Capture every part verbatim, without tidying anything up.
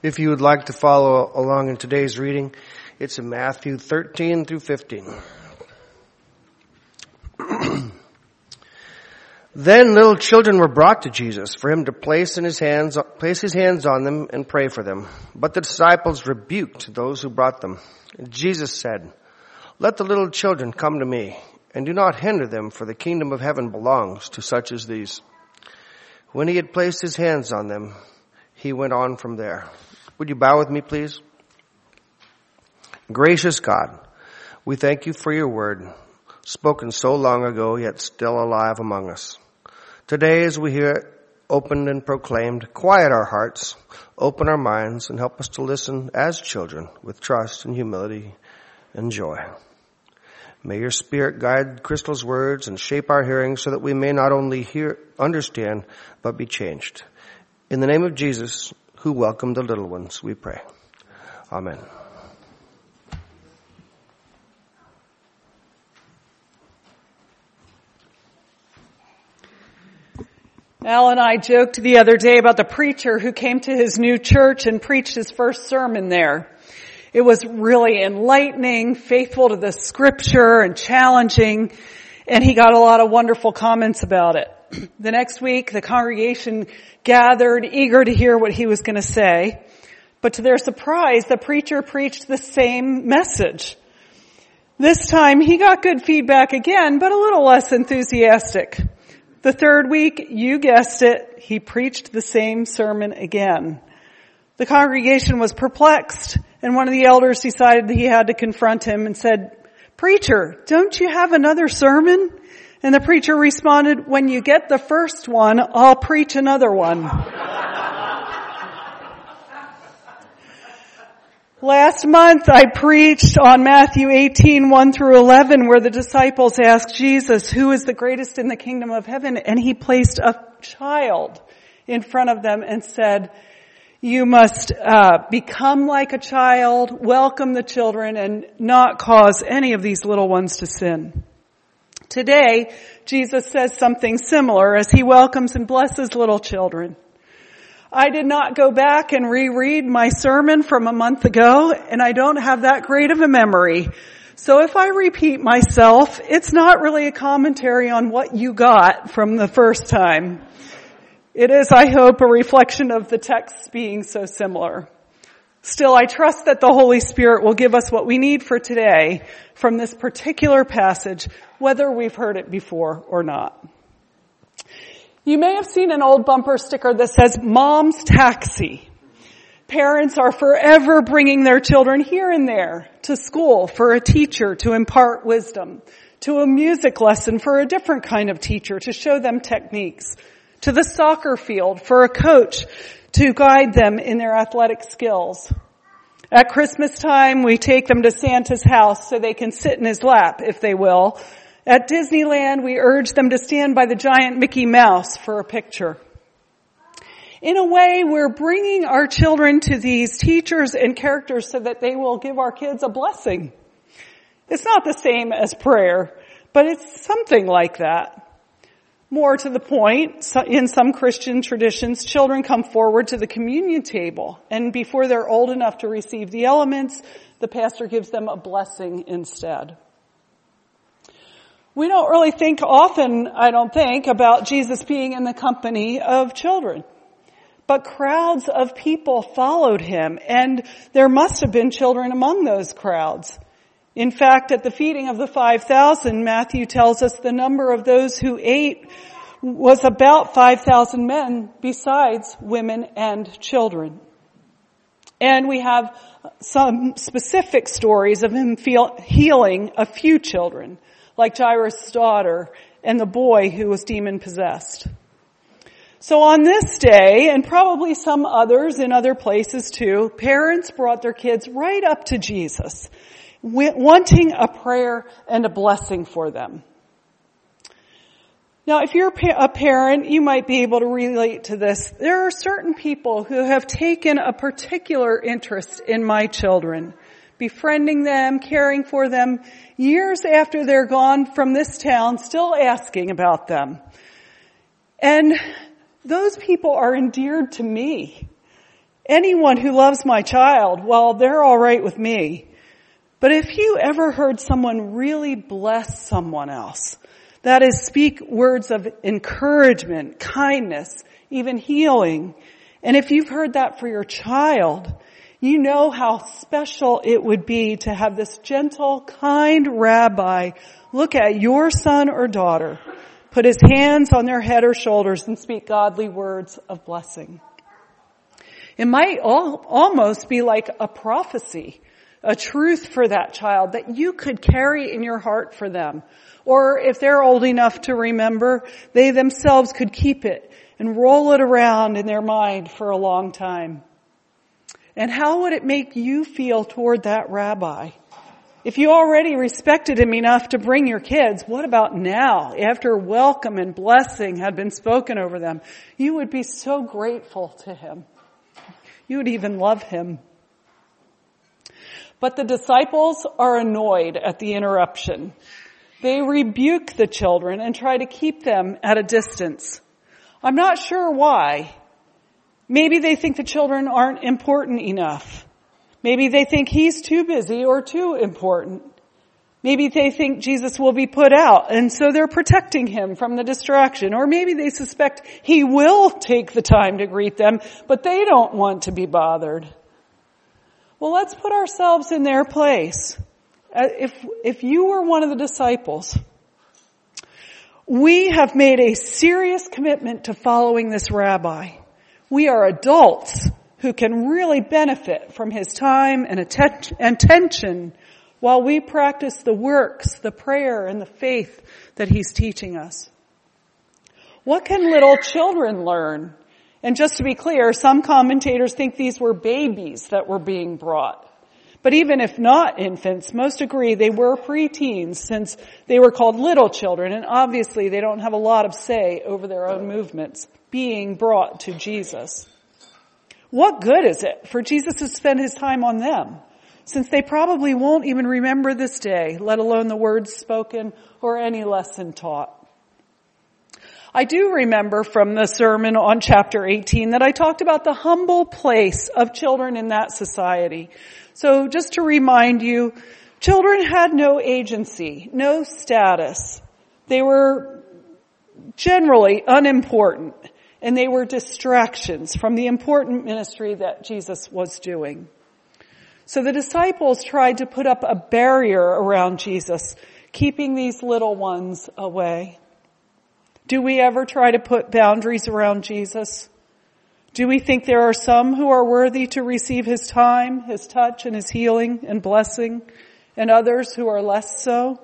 If you would like to follow along in today's reading, it's in Matthew thirteen through fifteen. Then little children were brought to Jesus for him to place in his hands, place his hands on them and pray for them. But the disciples rebuked those who brought them. Jesus said, "Let the little children come to me, and do not hinder them, for the kingdom of heaven belongs to such as these." When he had placed his hands on them, he went on from there. Would you bow with me, please? Gracious God, we thank you for your word, spoken so long ago, yet still alive among us. Today, as we hear it opened and proclaimed, quiet our hearts, open our minds, and help us to listen as children with trust and humility and joy. May your Spirit guide Crystal's words and shape our hearing so that we may not only hear, understand, but be changed. In the name of Jesus, who welcomed the little ones, we pray. Amen. Al and I joked the other day about the preacher who came to his new church and preached his first sermon there. It was really enlightening, faithful to the scripture and challenging, and he got a lot of wonderful comments about it. The next week, the congregation gathered, eager to hear what he was going to say. But to their surprise, the preacher preached the same message. This time, he got good feedback again, but a little less enthusiastic. The third week, you guessed it, he preached the same sermon again. The congregation was perplexed, and one of the elders decided that he had to confront him and said, "Preacher, don't you have another sermon?" And the preacher responded, "When you get the first one, I'll preach another one." Last month I preached on Matthew eighteen, one through eleven, where the disciples asked Jesus, "Who is the greatest in the kingdom of heaven?" And he placed a child in front of them and said, "You must uh, become like a child, welcome the children, and not cause any of these little ones to sin." Today, Jesus says something similar as he welcomes and blesses little children. I did not go back and reread my sermon from a month ago, and I don't have that great of a memory. So if I repeat myself, it's not really a commentary on what you got from the first time. It is, I hope, a reflection of the texts being so similar. Still, I trust that the Holy Spirit will give us what we need for today from this particular passage, whether we've heard it before or not. You may have seen an old bumper sticker that says, "Mom's Taxi." Parents are forever bringing their children here and there to school for a teacher to impart wisdom, to a music lesson for a different kind of teacher to show them techniques, to the soccer field for a coach to guide them in their athletic skills. At Christmas time, we take them to Santa's house so they can sit in his lap, if they will. At Disneyland, we urge them to stand by the giant Mickey Mouse for a picture. In a way, we're bringing our children to these teachers and characters so that they will give our kids a blessing. It's not the same as prayer, but it's something like that. More to the point, in some Christian traditions, children come forward to the communion table, and before they're old enough to receive the elements, the pastor gives them a blessing instead. We don't really think often, I don't think, about Jesus being in the company of children. But crowds of people followed him, and there must have been children among those crowds. In fact, at the feeding of the five thousand, Matthew tells us the number of those who ate was about five thousand men, besides women and children. And we have some specific stories of him feel, healing a few children, like Jairus' daughter and the boy who was demon-possessed. So on this day, and probably some others in other places too, parents brought their kids right up to Jesus, wanting a prayer and a blessing for them. Now, if you're a parent, you might be able to relate to this. There are certain people who have taken a particular interest in my children, befriending them, caring for them, years after they're gone from this town, still asking about them. And those people are endeared to me. Anyone who loves my child, well, they're all right with me. But if you ever heard someone really bless someone else, that is, speak words of encouragement, kindness, even healing, and if you've heard that for your child, you know how special it would be to have this gentle, kind rabbi look at your son or daughter, put his hands on their head or shoulders, and speak godly words of blessing. It might all, almost be like a prophecy, a truth for that child that you could carry in your heart for them. Or if they're old enough to remember, they themselves could keep it and roll it around in their mind for a long time. And how would it make you feel toward that rabbi? If you already respected him enough to bring your kids, what about now, after welcome and blessing had been spoken over them? You would be so grateful to him. You would even love him. But the disciples are annoyed at the interruption. They rebuke the children and try to keep them at a distance. I'm not sure why. Maybe they think the children aren't important enough. Maybe they think he's too busy or too important. Maybe they think Jesus will be put out, and so they're protecting him from the distraction. Or maybe they suspect he will take the time to greet them, but they don't want to be bothered. Well, let's put ourselves in their place. If, if you were one of the disciples, we have made a serious commitment to following this rabbi. We are adults who can really benefit from his time and attention while we practice the works, the prayer, and the faith that he's teaching us. What can little children learn? And just to be clear, some commentators think these were babies that were being brought. But even if not infants, most agree they were preteens since they were called little children, and obviously they don't have a lot of say over their own movements being brought to Jesus. What good is it for Jesus to spend his time on them, since they probably won't even remember this day, let alone the words spoken or any lesson taught? I do remember from the sermon on chapter eighteen that I talked about the humble place of children in that society. So just to remind you, children had no agency, no status. They were generally unimportant, and they were distractions from the important ministry that Jesus was doing. So the disciples tried to put up a barrier around Jesus, keeping these little ones away. Do we ever try to put boundaries around Jesus? Do we think there are some who are worthy to receive his time, his touch, and his healing and blessing, and others who are less so?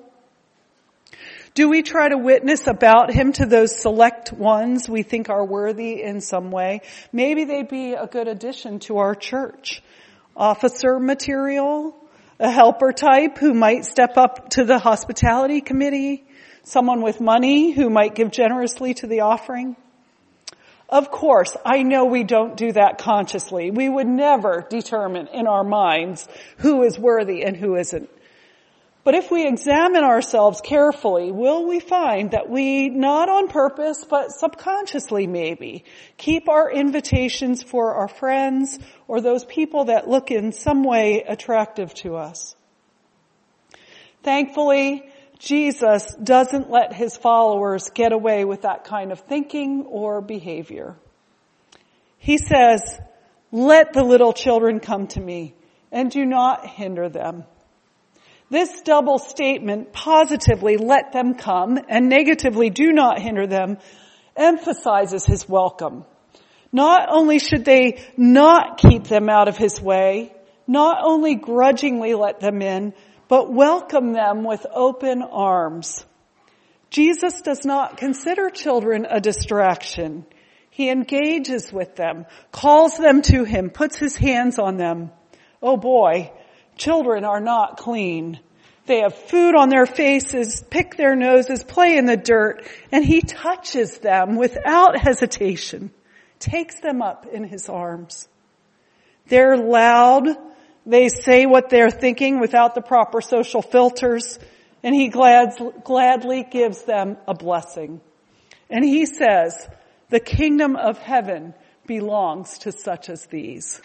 Do we try to witness about him to those select ones we think are worthy in some way? Maybe they'd be a good addition to our church. Officer material, a helper type who might step up to the hospitality committee, someone with money who might give generously to the offering. Of course, I know we don't do that consciously. We would never determine in our minds who is worthy and who isn't. But if we examine ourselves carefully, will we find that we, not on purpose, but subconsciously maybe, keep our invitations for our friends or those people that look in some way attractive to us? Thankfully, Jesus doesn't let his followers get away with that kind of thinking or behavior. He says, "Let the little children come to me, and do not hinder them." This double statement, positively "let them come" and negatively "do not hinder them," emphasizes his welcome. Not only should they not keep them out of his way, not only grudgingly let them in, but welcome them with open arms. Jesus does not consider children a distraction. He engages with them, calls them to him, puts his hands on them. Oh boy, children are not clean. They have food on their faces, pick their noses, play in the dirt, and he touches them without hesitation, takes them up in his arms. They're loud. They say what they're thinking without the proper social filters, and he glad, gladly gives them a blessing. And he says, "The kingdom of heaven belongs to such as these.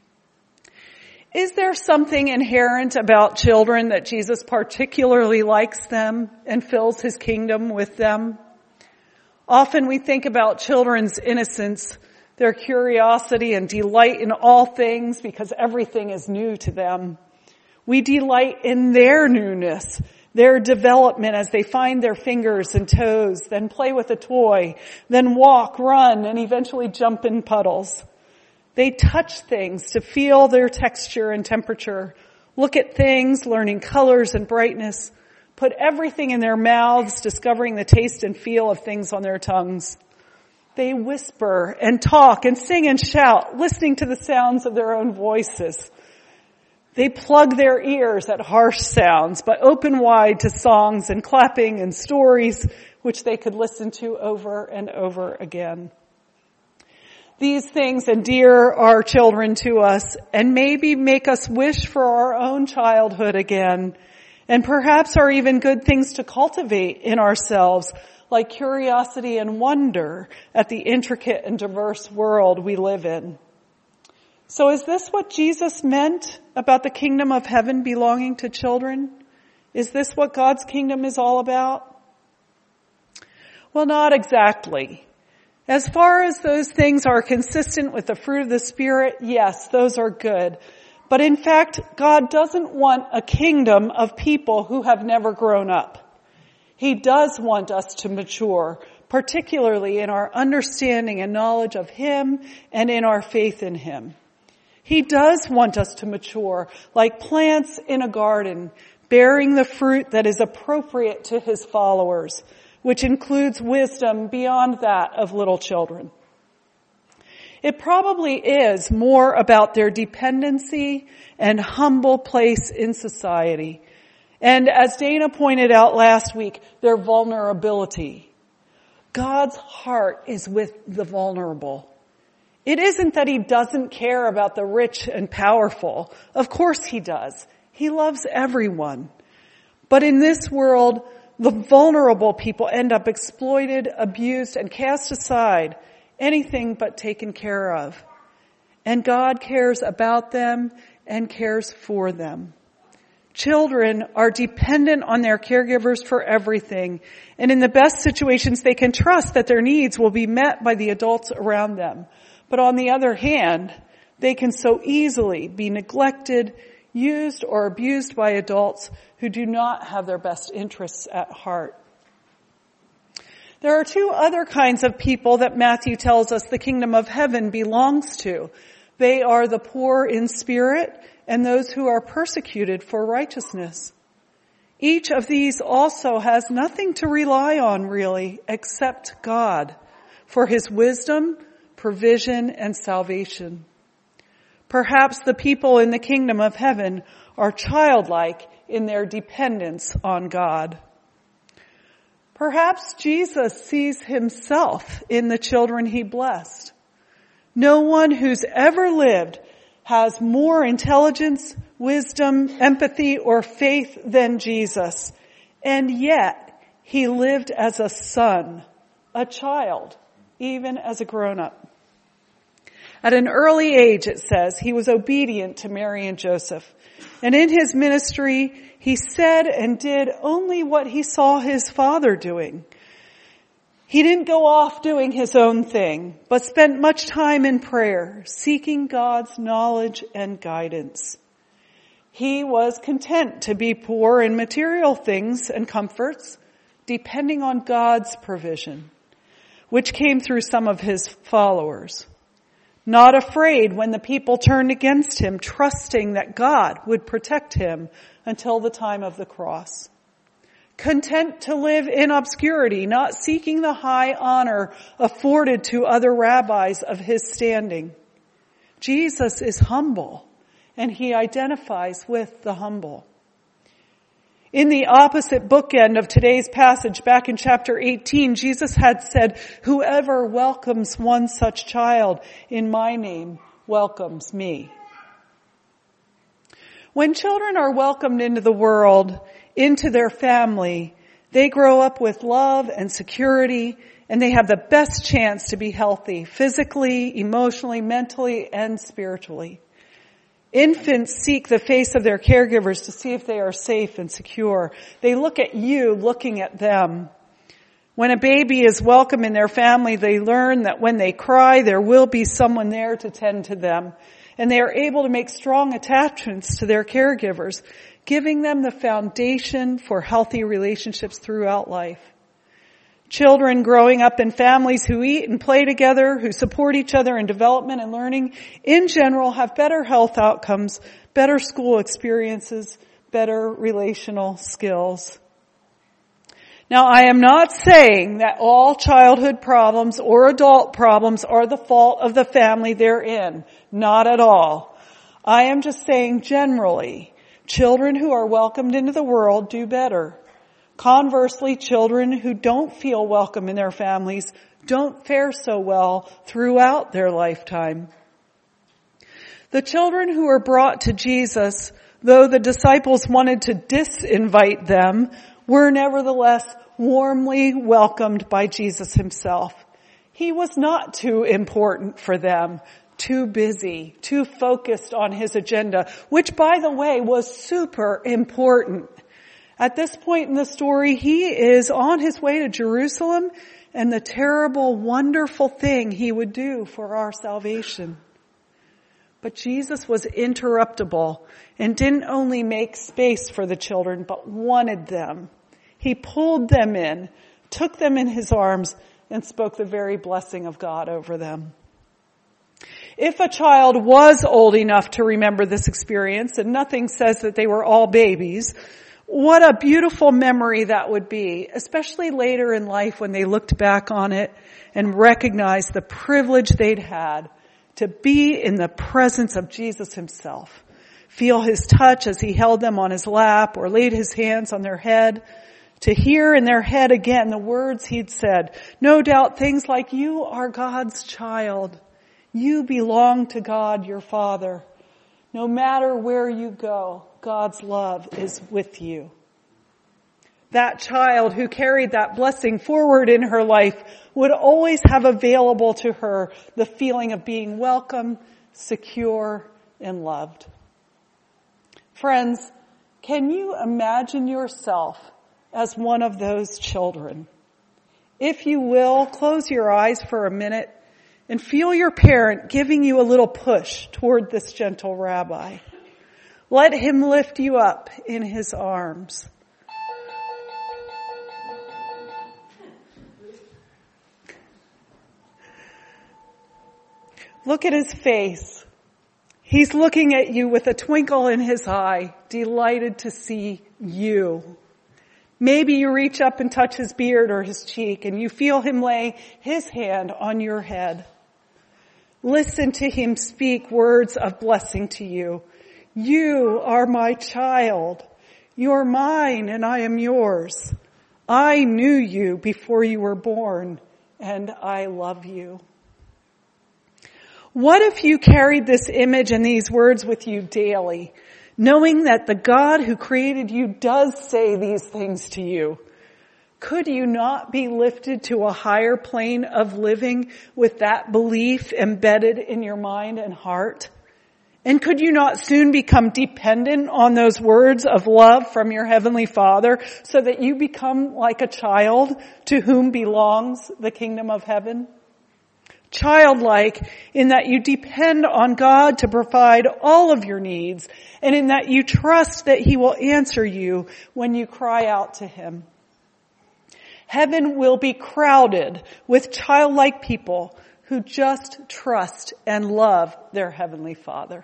Is there something inherent about children that Jesus particularly likes them and fills his kingdom with them? Often we think about children's innocence, their curiosity and delight in all things because everything is new to them. We delight in their newness, their development as they find their fingers and toes, then play with a toy, then walk, run, and eventually jump in puddles. They touch things to feel their texture and temperature, look at things, learning colors and brightness, put everything in their mouths, discovering the taste and feel of things on their tongues. They whisper and talk and sing and shout, listening to the sounds of their own voices. They plug their ears at harsh sounds, but open wide to songs and clapping and stories, which they could listen to over and over again. These things endear our children to us and maybe make us wish for our own childhood again, and perhaps are even good things to cultivate in ourselves, like curiosity and wonder at the intricate and diverse world we live in. So is this what Jesus meant about the kingdom of heaven belonging to children? Is this what God's kingdom is all about? Well, not exactly. As far as those things are consistent with the fruit of the Spirit, yes, those are good. But in fact, God doesn't want a kingdom of people who have never grown up. He does want us to mature, particularly in our understanding and knowledge of Him and in our faith in Him. He does want us to mature like plants in a garden, bearing the fruit that is appropriate to His followers, which includes wisdom beyond that of little children. It probably is more about their dependency and humble place in society. And as Dana pointed out last week, their vulnerability. God's heart is with the vulnerable. It isn't that He doesn't care about the rich and powerful. Of course He does. He loves everyone. But in this world, the vulnerable people end up exploited, abused, and cast aside, anything but taken care of. And God cares about them and cares for them. Children are dependent on their caregivers for everything, and in the best situations they can trust that their needs will be met by the adults around them. But on the other hand, they can so easily be neglected, used, or abused by adults who do not have their best interests at heart. There are two other kinds of people that Matthew tells us the kingdom of heaven belongs to. They are the poor in spirit and those who are persecuted for righteousness. Each of these also has nothing to rely on really except God for His wisdom, provision, and salvation. Perhaps the people in the kingdom of heaven are childlike in their dependence on God. Perhaps Jesus sees Himself in the children He blessed. No one who's ever lived has more intelligence, wisdom, empathy, or faith than Jesus. And yet, He lived as a son, a child, even as a grown-up. At an early age, it says, He was obedient to Mary and Joseph. And in His ministry, He said and did only what He saw His Father doing. He didn't go off doing His own thing, but spent much time in prayer, seeking God's knowledge and guidance. He was content to be poor in material things and comforts, depending on God's provision, which came through some of His followers. Not afraid when the people turned against Him, trusting that God would protect Him until the time of the cross. Content to live in obscurity, not seeking the high honor afforded to other rabbis of His standing. Jesus is humble, and He identifies with the humble. In the opposite bookend of today's passage, back in chapter eighteen, Jesus had said, "Whoever welcomes one such child in my name welcomes me." When children are welcomed into the world, into their family, they grow up with love and security and they have the best chance to be healthy physically, emotionally, mentally, and spiritually. Infants seek the face of their caregivers to see if they are safe and secure. They look at you looking at them. When a baby is welcome in their family, they learn that when they cry, there will be someone there to tend to them. And they are able to make strong attachments to their caregivers, giving them the foundation for healthy relationships throughout life. Children growing up in families who eat and play together, who support each other in development and learning, in general have better health outcomes, better school experiences, better relational skills. Now, I am not saying that all childhood problems or adult problems are the fault of the family they're in. Not at all. I am just saying generally, children who are welcomed into the world do better. Conversely, children who don't feel welcome in their families don't fare so well throughout their lifetime. The children who were brought to Jesus, though the disciples wanted to disinvite them, were nevertheless warmly welcomed by Jesus himself. He was not too important for them, too busy, too focused on his agenda, which, by the way, was super important. At this point in the story, he is on his way to Jerusalem and the terrible, wonderful thing he would do for our salvation. But Jesus was interruptible and didn't only make space for the children, but wanted them. He pulled them in, took them in his arms, and spoke the very blessing of God over them. If a child was old enough to remember this experience, and nothing says that they were all babies, what a beautiful memory that would be, especially later in life when they looked back on it and recognized the privilege they'd had to be in the presence of Jesus himself. Feel his touch as he held them on his lap or laid his hands on their head. To hear in their head again the words he'd said. No doubt things like, you are God's child. You belong to God, your Father. No matter where you go, God's love is with you. That child who carried that blessing forward in her life would always have available to her the feeling of being welcome, secure, and loved. Friends, can you imagine yourself as one of those children? If you will, close your eyes for a minute and feel your parent giving you a little push toward this gentle rabbi. Let him lift you up in his arms. Look at his face. He's looking at you with a twinkle in his eye, delighted to see you. Maybe you reach up and touch his beard or his cheek, and you feel him lay his hand on your head. Listen to him speak words of blessing to you. You are my child. You're mine and I am yours. I knew you before you were born, and I love you. What if you carried this image and these words with you daily, knowing that the God who created you does say these things to you? Could you not be lifted to a higher plane of living with that belief embedded in your mind and heart? And could you not soon become dependent on those words of love from your Heavenly Father so that you become like a child to whom belongs the kingdom of heaven? Childlike in that you depend on God to provide all of your needs, and in that you trust that He will answer you when you cry out to Him. Heaven will be crowded with childlike people who just trust and love their Heavenly Father.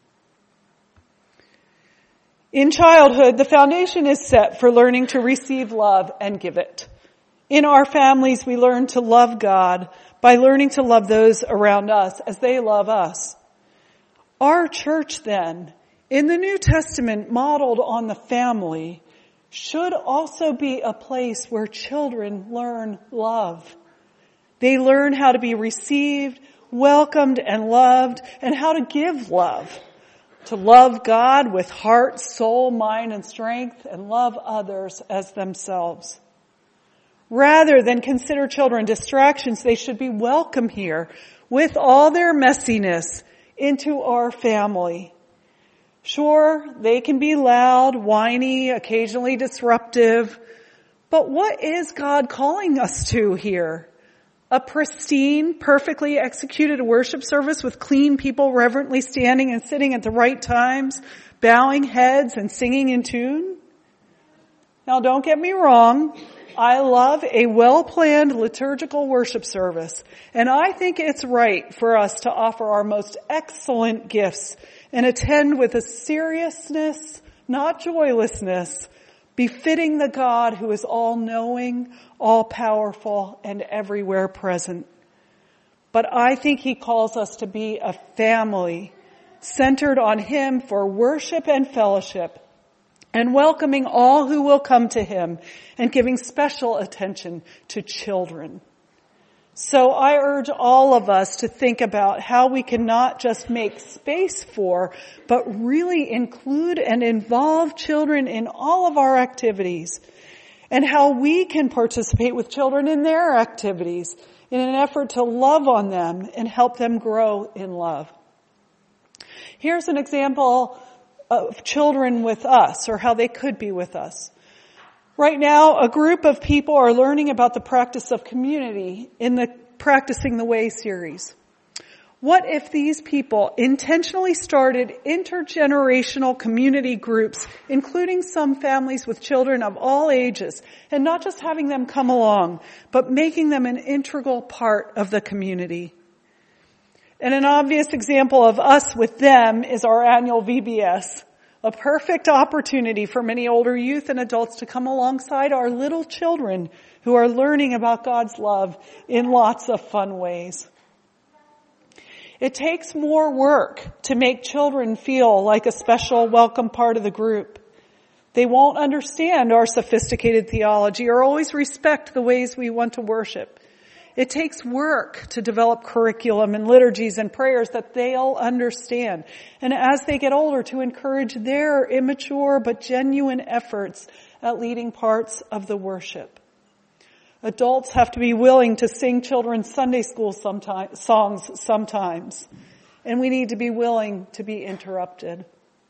In childhood, the foundation is set for learning to receive love and give it. In our families, we learn to love God by learning to love those around us as they love us. Our church, then, in the New Testament modeled on the family, should also be a place where children learn love. They learn how to be received, welcomed, and loved, and how to give love. To love God with heart, soul, mind, and strength, and love others as themselves. Rather than consider children distractions, they should be welcome here with all their messiness into our family. Sure, they can be loud, whiny, occasionally disruptive, but what is God calling us to here? A pristine, perfectly executed worship service with clean people reverently standing and sitting at the right times, bowing heads and singing in tune? Now don't get me wrong. I love a well-planned liturgical worship service, and I think it's right for us to offer our most excellent gifts and attend with a seriousness, not joylessness, befitting the God who is all-knowing, all-powerful, and everywhere present. But I think he calls us to be a family centered on him for worship and fellowship, and welcoming all who will come to him, and giving special attention to children. So I urge all of us to think about how we can not just make space for, but really include and involve children in all of our activities, and how we can participate with children in their activities in an effort to love on them and help them grow in love. Here's an example of children with us, or how they could be with us. Right now, a group of people are learning about the practice of community in the Practicing the Way series. What if these people intentionally started intergenerational community groups, including some families with children of all ages, and not just having them come along, but making them an integral part of the community? And an obvious example of us with them is our annual V B S, a perfect opportunity for many older youth and adults to come alongside our little children who are learning about God's love in lots of fun ways. It takes more work to make children feel like a special, welcome part of the group. They won't understand our sophisticated theology or always respect the ways we want to worship. It takes work to develop curriculum and liturgies and prayers that they'll understand. And as they get older, to encourage their immature but genuine efforts at leading parts of the worship. Adults have to be willing to sing children's Sunday school sometime, songs sometimes. And we need to be willing to be interrupted.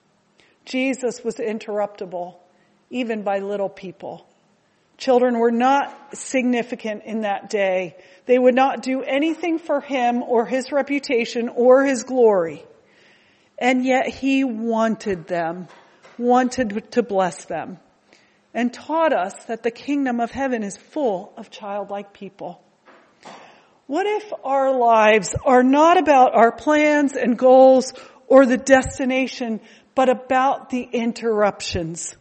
Jesus was interruptible, even by little people. Children were not significant in that day. They would not do anything for him or his reputation or his glory. And yet he wanted them, wanted to bless them, and taught us that the kingdom of heaven is full of childlike people. What if our lives are not about our plans and goals or the destination, but about the interruptions?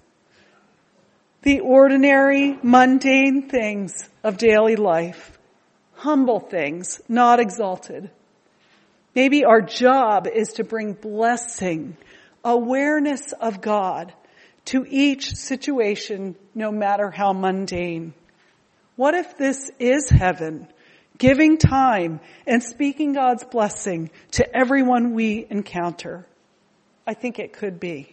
The ordinary, mundane things of daily life. Humble things, not exalted. Maybe our job is to bring blessing, awareness of God to each situation, no matter how mundane. What if this is heaven, giving time and speaking God's blessing to everyone we encounter? I think it could be.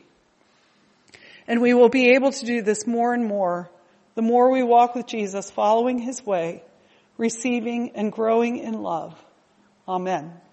And we will be able to do this more and more, the more we walk with Jesus, following his way, receiving and growing in love. Amen.